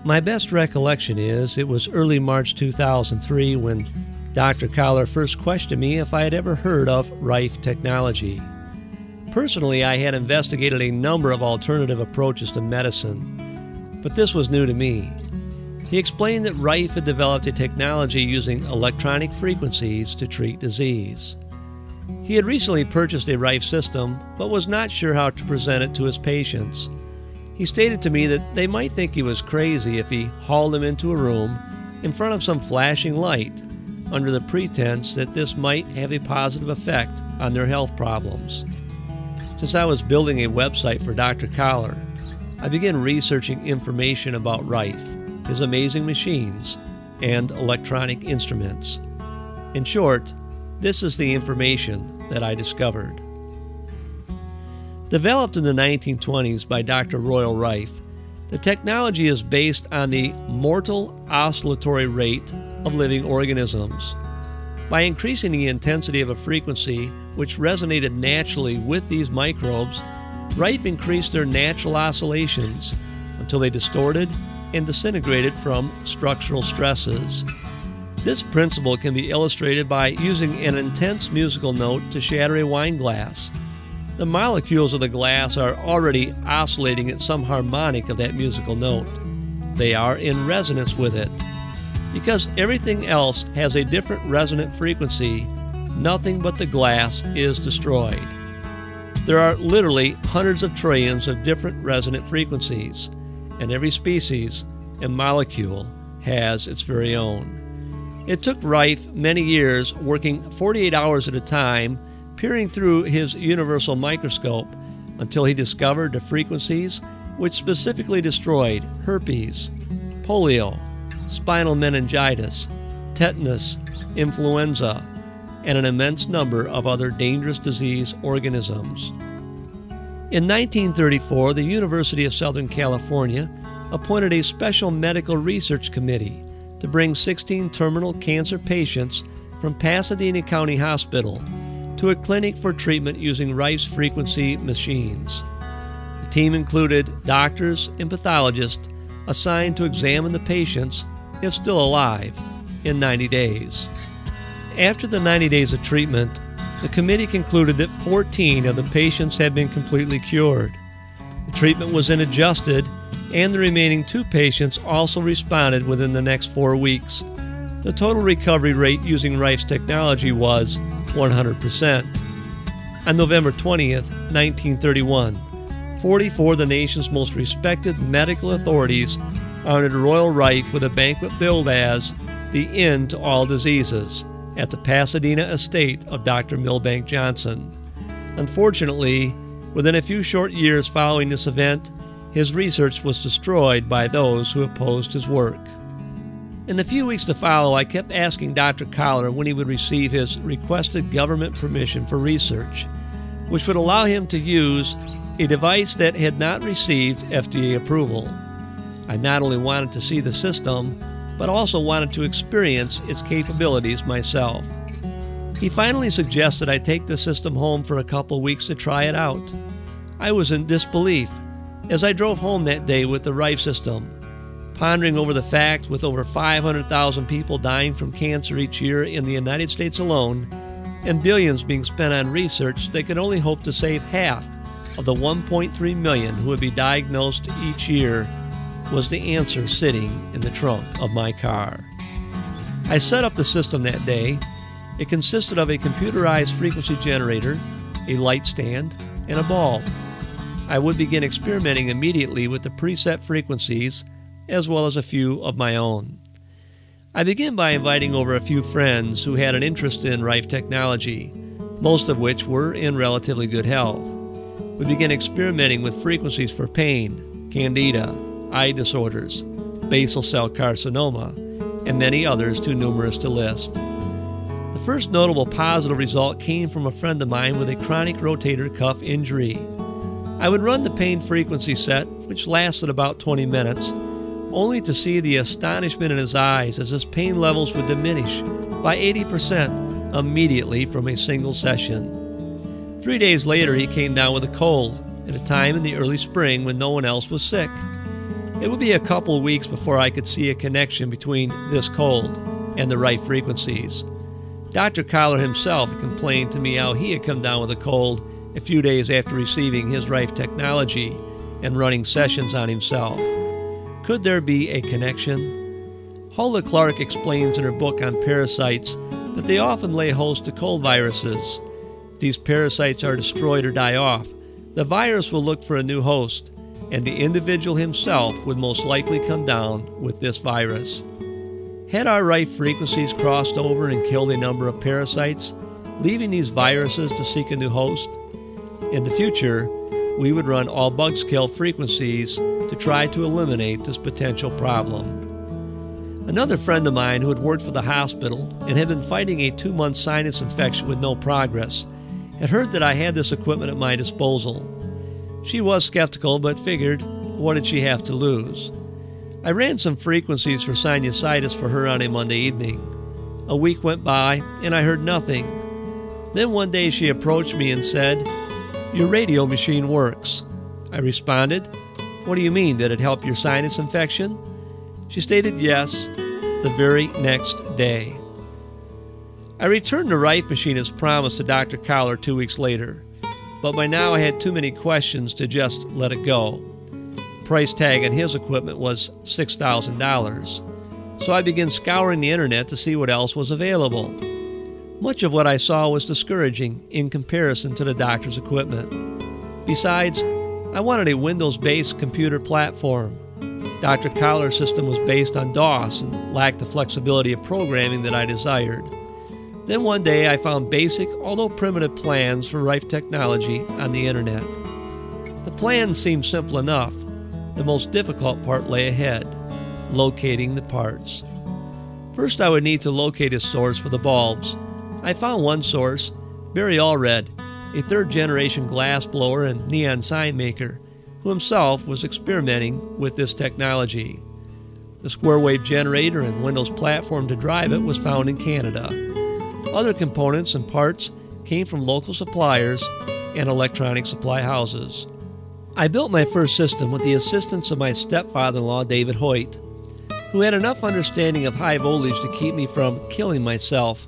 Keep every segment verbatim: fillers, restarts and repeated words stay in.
My best recollection is it was early March two thousand three when Doctor Collar first questioned me if I had ever heard of Rife technology. Personally, I had investigated a number of alternative approaches to medicine, but this was new to me. He explained that Rife had developed a technology using electronic frequencies to treat disease. He had recently purchased a Rife system, but was not sure how to present it to his patients. He stated to me that they might think he was crazy if he hauled them into a room in front of some flashing light under the pretense that this might have a positive effect on their health problems. Since I was building a website for Doctor Collar, I began researching information about Rife, his amazing machines, and electronic instruments. In short, this is the information that I discovered. Developed in the nineteen twenties by Doctor Royal Rife, the technology is based on the mortal oscillatory rate of living organisms. By increasing the intensity of a frequency which resonated naturally with these microbes, Rife increased their natural oscillations until they distorted and disintegrated from structural stresses. This principle can be illustrated by using an intense musical note to shatter a wine glass. The molecules of the glass are already oscillating at some harmonic of that musical note. They are in resonance with it. Because everything else has a different resonant frequency, nothing but the glass is destroyed. There are literally hundreds of trillions of different resonant frequencies, and every species and molecule has its very own. It took Rife many years, working forty-eight hours at a time, peering through his universal microscope until he discovered the frequencies which specifically destroyed herpes, polio, spinal meningitis, tetanus, influenza, and an immense number of other dangerous disease organisms. In nineteen thirty-four, the University of Southern California appointed a special medical research committee to bring sixteen terminal cancer patients from Pasadena County Hospital to a clinic for treatment using Rife's frequency machines. The team included doctors and pathologists assigned to examine the patients, if still alive, in ninety days. After the ninety days of treatment, the committee concluded that fourteen of the patients had been completely cured. The treatment was then adjusted, and the remaining two patients also responded within the next four weeks. The total recovery rate using Rife's technology was one hundred percent. On November twentieth, nineteen thirty-one, forty-four of the nation's most respected medical authorities honored Royal Rife with a banquet billed as the End to All Diseases at the Pasadena estate of Doctor Milbank Johnson. Unfortunately, within a few short years following this event, his research was destroyed by those who opposed his work. In the few weeks to follow, I kept asking Doctor Collar when he would receive his requested government permission for research, which would allow him to use a device that had not received F D A approval. I not only wanted to see the system, but also wanted to experience its capabilities myself. He finally suggested I take the system home for a couple weeks to try it out. I was in disbelief as I drove home that day with the Rife system, pondering over the fact with over five hundred thousand people dying from cancer each year in the United States alone, and billions being spent on research that could only hope to save half of the one point three million who would be diagnosed each year, was the answer sitting in the trunk of my car. I set up the system that day. It consisted of a computerized frequency generator, a light stand, and a bulb. I would begin experimenting immediately with the preset frequencies, as well as a few of my own. I began by inviting over a few friends who had an interest in Rife technology, most of which were in relatively good health. We began experimenting with frequencies for pain, candida, eye disorders, basal cell carcinoma, and many others too numerous to list. The first notable positive result came from a friend of mine with a chronic rotator cuff injury. I would run the pain frequency set, which lasted about twenty minutes, only to see the astonishment in his eyes as his pain levels would diminish by eighty percent immediately from a single session. Three days later, he came down with a cold at a time in the early spring when no one else was sick. It would be a couple of weeks before I could see a connection between this cold and the Rife frequencies. Doctor Collar himself had complained to me how he had come down with a cold a few days after receiving his Rife technology and running sessions on himself. Could there be a connection? Hulda Clark explains in her book on parasites that they often lay host to cold viruses. If these parasites are destroyed or die off, the virus will look for a new host, and the individual himself would most likely come down with this virus. Had our Rife frequencies crossed over and killed a number of parasites, leaving these viruses to seek a new host? In the future, we would run all bugs kill frequencies to try to eliminate this potential problem. Another friend of mine who had worked for the hospital and had been fighting a two-month sinus infection with no progress had heard that I had this equipment at my disposal. She was skeptical, but figured, what did she have to lose? I ran some frequencies for sinusitis for her on a Monday evening. A week went by, and I heard nothing. Then one day she approached me and said, "Your radio machine works." I responded, "What do you mean? Did it help your sinus infection?" She stated yes, the very next day. I returned the Rife machine as promised to Doctor Collar two weeks later, but by now I had too many questions to just let it go. The price tag on his equipment was six thousand dollars, so I began scouring the internet to see what else was available. Much of what I saw was discouraging in comparison to the doctor's equipment. Besides, I wanted a Windows-based computer platform. Doctor Collar's system was based on DOS and lacked the flexibility of programming that I desired. Then one day I found basic, although primitive plans for Rife technology on the internet. The plans seemed simple enough. The most difficult part lay ahead, locating the parts. First I would need to locate a source for the bulbs. I found one source, Barry Allred, a third-generation glass blower and neon sign maker, who himself was experimenting with this technology. The square wave generator and Windows platform to drive it was found in Canada. Other components and parts came from local suppliers and electronic supply houses. I built my first system with the assistance of my stepfather-in-law, David Hoyt, who had enough understanding of high voltage to keep me from killing myself.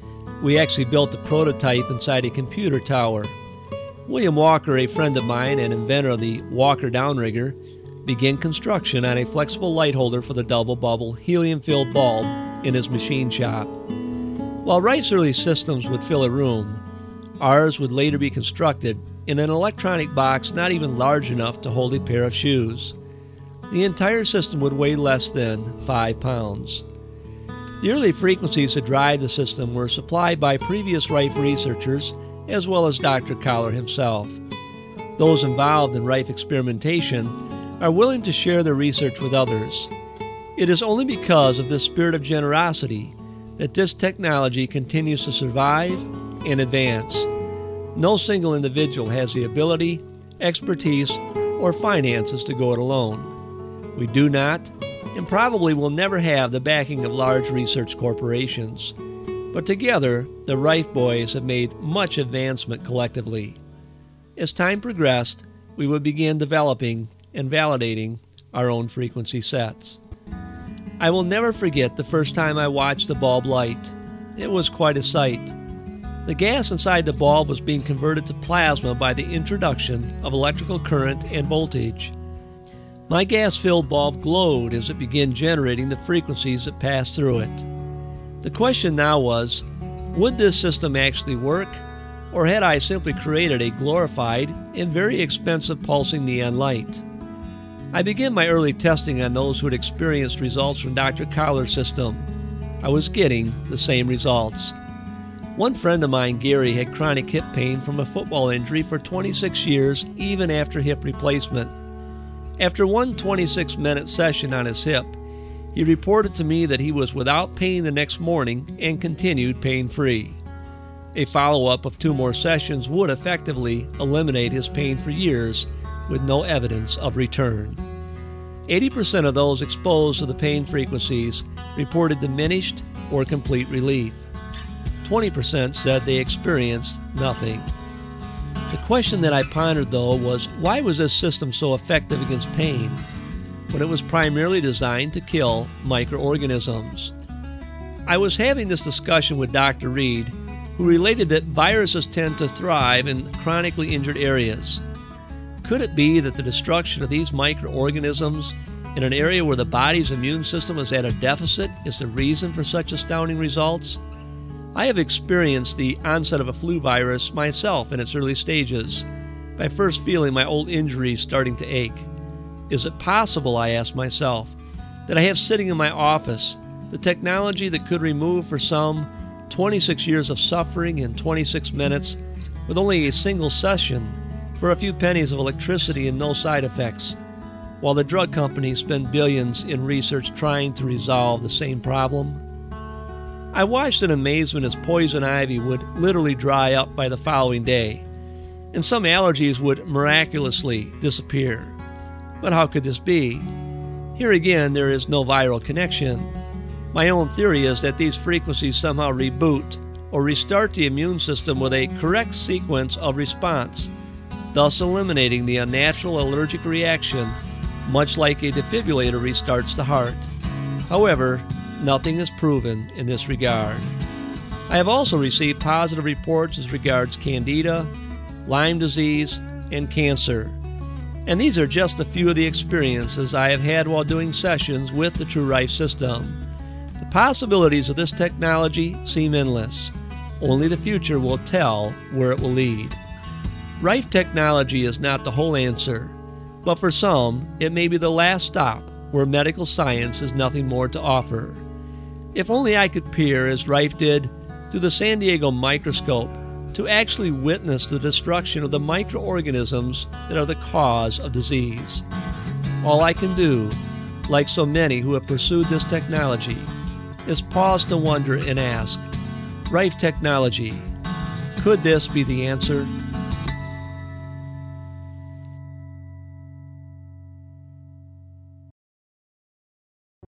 We actually built the prototype inside a computer tower. William Walker, a friend of mine and inventor of the Walker downrigger, began construction on a flexible light holder for the double bubble helium-filled bulb in his machine shop. While Rife's early systems would fill a room, ours would later be constructed in an electronic box not even large enough to hold a pair of shoes. The entire system would weigh less than five pounds. The early frequencies that drive the system were supplied by previous Rife researchers as well as Doctor Collar himself. Those involved in Rife experimentation are willing to share their research with others. It is only because of this spirit of generosity that this technology continues to survive and advance. No single individual has the ability, expertise, or finances to go it alone. We do not, and probably will never have the backing of large research corporations. But together, the Rife boys have made much advancement collectively. As time progressed, we would begin developing and validating our own frequency sets. I will never forget the first time I watched the bulb light. It was quite a sight. The gas inside the bulb was being converted to plasma by the introduction of electrical current and voltage. My gas-filled bulb glowed as it began generating the frequencies that passed through it. The question now was, would this system actually work, or had I simply created a glorified and very expensive pulsing neon light? I began my early testing on those who had experienced results from Doctor Collar's system. I was getting the same results. One friend of mine, Gary, had chronic hip pain from a football injury for twenty-six years, even after hip replacement. After one twenty-six minute session on his hip, he reported to me that he was without pain the next morning and continued pain-free. A follow-up of two more sessions would effectively eliminate his pain for years with no evidence of return. eighty percent of those exposed to the pain frequencies reported diminished or complete relief. twenty percent said they experienced nothing. The question that I pondered, though, was why was this system so effective against pain? when it was primarily designed to kill microorganisms. I was having this discussion with Doctor Reed, who related that viruses tend to thrive in chronically injured areas. Could it be that the destruction of these microorganisms in an area where the body's immune system is at a deficit is the reason for such astounding results? I have experienced the onset of a flu virus myself in its early stages, by first feeling my old injuries starting to ache. Is it possible, I ask myself, that I have sitting in my office the technology that could remove for some twenty-six years of suffering in twenty-six minutes with only a single session for a few pennies of electricity and no side effects, while the drug companies spend billions in research trying to resolve the same problem? I watched in amazement as poison ivy would literally dry up by the following day, and some allergies would miraculously disappear. But how could this be? Here again, there is no viral connection. My own theory is that these frequencies somehow reboot or restart the immune system with a correct sequence of response, thus eliminating the unnatural allergic reaction, much like a defibrillator restarts the heart. However, nothing is proven in this regard. I have also received positive reports as regards Candida, Lyme disease, and cancer. And these are just a few of the experiences I have had while doing sessions with the TruRife system. The possibilities of this technology seem endless. Only the future will tell where it will lead. Rife technology is not the whole answer, but for some, it may be the last stop where medical science has nothing more to offer. If only I could peer, as Rife did, through the San Diego microscope to actually witness the destruction of the microorganisms that are the cause of disease. All I can do, like so many who have pursued this technology, is pause to wonder and ask, Rife technology, could this be the answer?